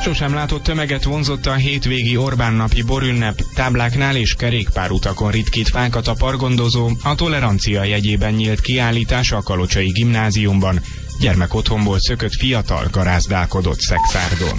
Sosem látott tömeget vonzott a hétvégi Orbán napi borünnep. Tábláknál és kerékpárutakon ritkít fákat a pargondozó, a tolerancia jegyében nyílt kiállítás a Kalocsai Gimnáziumban. Gyermekotthonból szökött fiatal garázdálkodott Szekszárdon.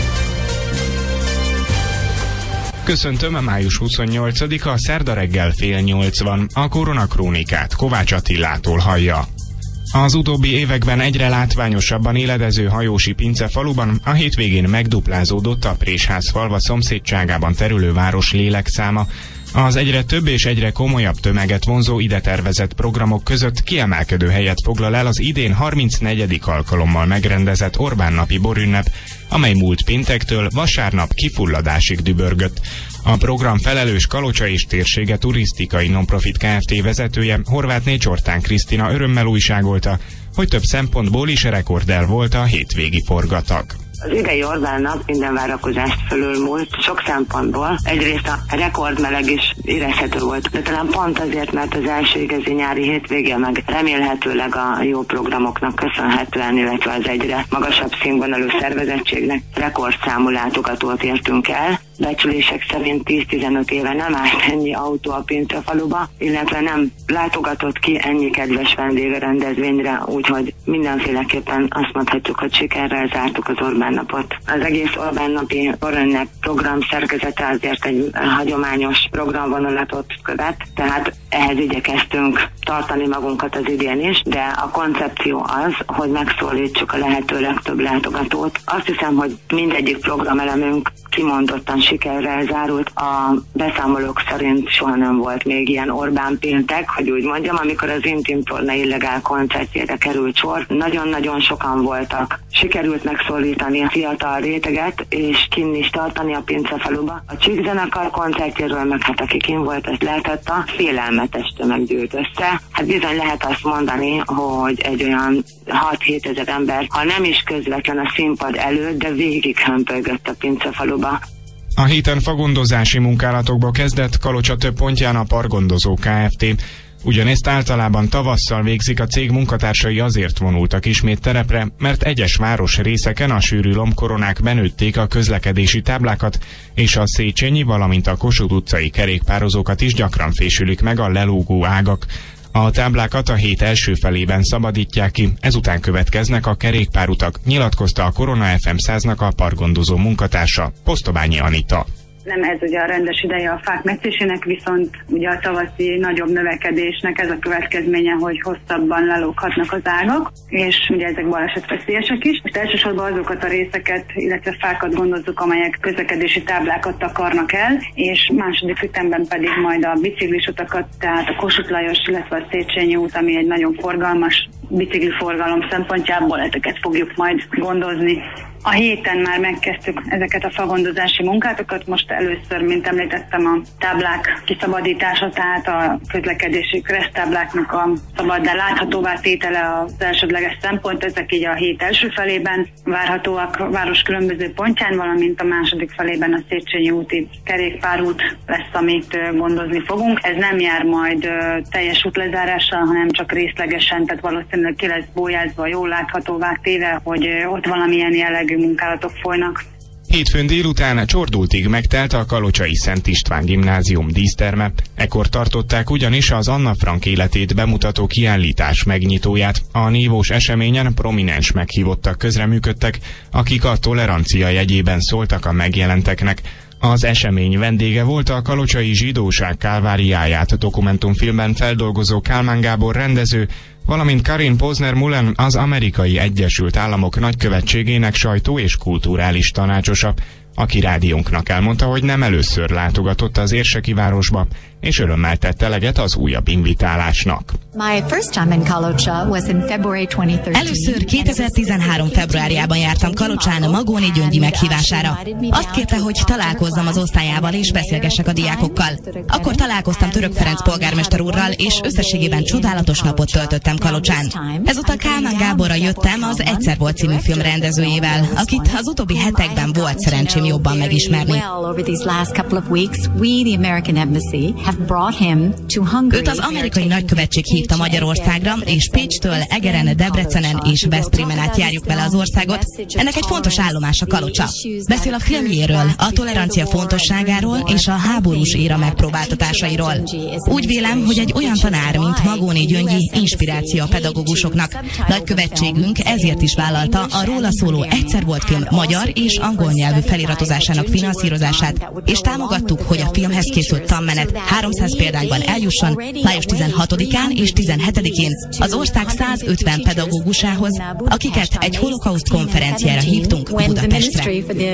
Köszöntöm, május 28-a, szerda reggel 7:30 van. A koronakrónikát Kovács Attilától hallja. Az utóbbi években egyre látványosabban éledező Hajósi Pince faluban a hétvégén megduplázódott a Présház falva szomszédságában terülő város lélekszáma. Az egyre több és egyre komolyabb tömeget vonzó ide tervezett programok között kiemelkedő helyet foglal el az idén 34. alkalommal megrendezett Orbán napi borünnep, amely múlt péntektől vasárnap kifulladásig dübörgött. A program felelős Kalocsa és térsége turisztikai nonprofit Kft. Vezetője, Horvátné Csortán Krisztina örömmel újságolta, hogy több szempontból is rekorddel volt a hétvégi forgatag. Az idei Orbán nap minden várakozást fölülmúlt, sok szempontból. Egyrészt a rekordmeleg is érezhető volt, de talán pont azért, mert az első igazi nyári hétvége meg remélhetőleg a jó programoknak köszönhetően, illetve az egyre magasabb színvonalú szervezettségnek rekordszámú látogatót értünk el. Becslések szerint 10-15 éve nem állt ennyi autó a Pincefaluba, illetve nem látogatott ki ennyi kedves vendég a rendezvényre, úgyhogy mindenféleképpen azt mondhatjuk, hogy sikerrel zártuk az Orbán napot. Az egész Orbán napi borünnep program szerkezete azért egy hagyományos programvonulatot követ, tehát ehhez igyekeztünk tartani magunkat az idén is, de a koncepció az, hogy megszólítsuk a lehető legtöbb látogatót. Azt hiszem, hogy mindegyik programelemünk kimondottan sikerrel zárult. A beszámolók szerint soha nem volt még ilyen Orbán péntek, hogy úgy mondjam, amikor az Intim Torna illegál koncertjére került sor. Nagyon-nagyon sokan voltak. Sikerült megszólítani a fiatal réteget, és kinn is tartani a Pincefaluba. A Csík zenekar koncertjéről meg hát aki kinn volt, ezt lehetett, a félelmetes tömeg gyűlt össze. Hát bizony lehet azt mondani, hogy egy olyan 6-7 ezer ember, ha nem is közvetlen a színpad előtt, de végig hömpölygött a Pincefaluba. A héten fagondozási munkálatokba kezdett Kalocsa több pontján a Pargondozó Kft. Ugyanezt általában tavasszal végzik, a cég munkatársai azért vonultak ismét terepre, mert egyes város részeken a sűrű lombkoronák benőtték a közlekedési táblákat, és a Széchenyi, valamint a Kossuth utcai kerékpározókat is gyakran fésülik meg a lelógó ágak. A táblákat a hét első felében szabadítják ki, ezután következnek a kerékpárutak, nyilatkozta a Korona FM 100-nak a pargondozó munkatársa, Posztobányi Anita. Nem ez ugye a rendes ideje a fák metszésének, viszont ugye a tavaszi nagyobb növekedésnek ez a következménye, hogy hosszabban lelóghatnak az ágak, és ugye ezek balesetveszélyesek is. Most elsősorban azokat a részeket, illetve fákat gondozzuk, amelyek közlekedési táblákat takarnak el, és második ütemben pedig majd a biciklisutakat, tehát a Kossuth Lajos, illetve a Széchenyi út, ami egy nagyon forgalmas bicikliforgalom szempontjából, ezeket fogjuk majd gondozni. A héten már megkezdtük ezeket a fagondozási munkátokat, most először, mint említettem, a táblák kiszabadítása, tehát a közlekedési kereszttábláknak a szabaddá láthatóvá tétele az elsődleges szempont, ezek így a hét első felében várhatóak a város különböző pontján, valamint a második felében a Széchenyi úti kerékpárút lesz, amit gondozni fogunk. Ez nem jár majd teljes útlezárással, hanem csak részlegesen, tehát valószínűleg ki lesz bójázva, jól láthatóvá téve, hogy ott valamilyen jellegű munkálatok folynak. Hétfőn délután csordultig megtelt a Kalocsai Szent István Gimnázium díszterme. Ekkor tartották ugyanis az Anna Frank életét bemutató kiállítás megnyitóját. A nívós eseményen prominens meghívottak közreműködtek, akik a tolerancia jegyében szóltak a megjelenteknek. Az esemény vendége volt a Kalocsai zsidóság kálváriáját dokumentumfilmben feldolgozó Kálmán Gábor rendező, valamint Karin Posner-Mullen, az Amerikai Egyesült Államok nagykövetségének sajtó- és kulturális tanácsosa, aki rádiónknak elmondta, hogy nem először látogatott az érseki városba, és örömmel tett eleget az újabb invitálásnak. Először 2013. februárjában jártam Kalocsán a Magóni Gyöngyi meghívására. Azt kérte, hogy találkozzam az osztályával és beszélgessek a diákokkal. Akkor találkoztam Török Ferenc polgármester úrral, és összességében csodálatos napot töltöttem Kalocsán. Ezután Kálmán Gáborra jöttem, az Egyszer volt című film rendezőjével, akit az utóbbi hetekben volt szerencsém jobban megismerni. Őt az amerikai nagykövetség hívta Magyarországra, és Pécstől Egeren, Debrecenen és Veszprémen át járjuk vele az országot. Ennek egy fontos állomás a Kalocsa. Beszél a filmjéről, a tolerancia fontosságáról és a háborús éra megpróbáltatásairól. Úgy vélem, hogy egy olyan tanár, mint Magóni Gyöngyi inspiráció a pedagógusoknak. Nagykövetségünk ezért is vállalta a róla szóló Egyszer volt film magyar és angol nyelvű feliratozásának finanszírozását, és támogattuk, hogy a filmhez készült tanmenet 300 példányban eljusson május 16-án és 17-én az ország 150 pedagógusához, akiket egy holokauszt konferenciára hívtunk Budapestre.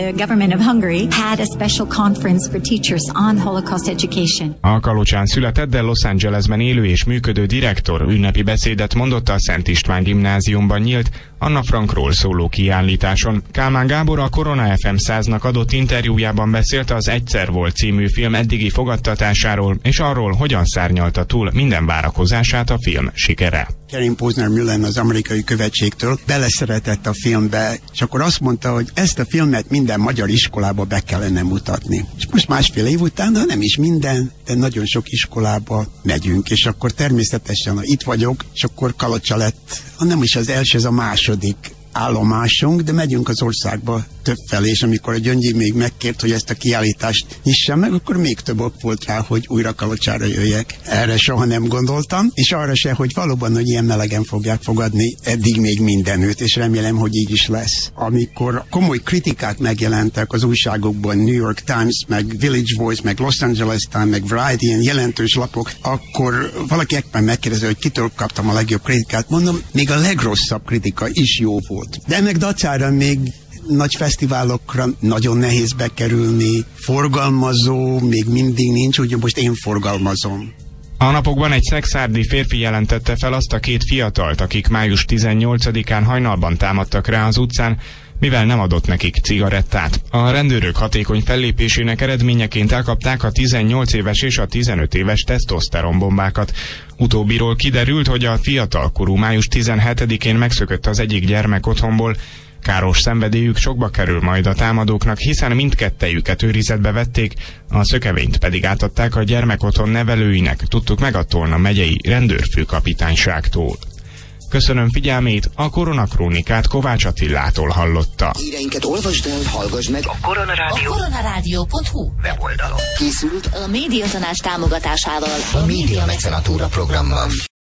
A Kalocsán született, de Los Angelesben élő és működő direktor ünnepi beszédet mondott a Szent István gimnáziumban nyílt Anna Frankról szóló kiállításon. Kálmán Gábor a Korona FM 100-nak adott interjújában beszélt az Egyszer volt című film eddigi fogadtatásáról, és arról, hogyan szárnyalta túl minden várakozását a film sikere. Karen Posner Mullen az amerikai követségtől beleszeretett a filmbe, és akkor azt mondta, hogy ezt a filmet minden magyar iskolába be kellene mutatni. És most másfél év után, nem is minden, de nagyon sok iskolába megyünk, és akkor természetesen, ha itt vagyok, és akkor Kalocsa lett, nem is az első, ez a második állomásunk, de megyünk az országba többfelé, és amikor a Gyöngyi még megkért, hogy ezt a kiállítást nyissam meg, akkor még több ok volt rá, hogy újra Kalocsára jöjjek. Erre soha nem gondoltam, és arra se, hogy valóban, hogy ilyen melegen fogják fogadni eddig még mindenütt, és remélem, hogy így is lesz. Amikor komoly kritikák megjelentek az újságokban, New York Times, meg Village Voice, meg Los Angeles Times, meg Variety, ilyen jelentős lapok, akkor valaki ekben megkérdezi, hogy kitől kaptam a legjobb kritikát. Mondom, még a legrosszabb kritika is jó volt. De ennek dacára még nagy fesztiválokra nagyon nehéz bekerülni, forgalmazó még mindig nincs, úgyhogy most én forgalmazom. A napokban egy szexárdi férfi jelentette fel azt a két fiatalt, akik május 18-án hajnalban támadtak rá az utcán, mivel nem adott nekik cigarettát. A rendőrök hatékony fellépésének eredményeként elkapták a 18 éves és a 15 éves tesztoszteronbombákat. Utóbbiról kiderült, hogy a fiatalkorú május 17-én megszökött az egyik gyermek otthonból. Káros szenvedélyük sokba kerül majd a támadóknak, hiszen mindkettejüket őrizetbe vették, a szökevényt pedig átadták a gyermekotthon nevelőinek, tudtuk meg a Tolna megyei rendőrfőkapitányságtól. Köszönöm figyelmét, a Koronakrónikát Kovács Attilától hallotta. Híreinket olvasd el, hallgass meg a koronarádió.hu weboldalon. Készült a Médiatanács támogatásával a Média Mecenatúra programban.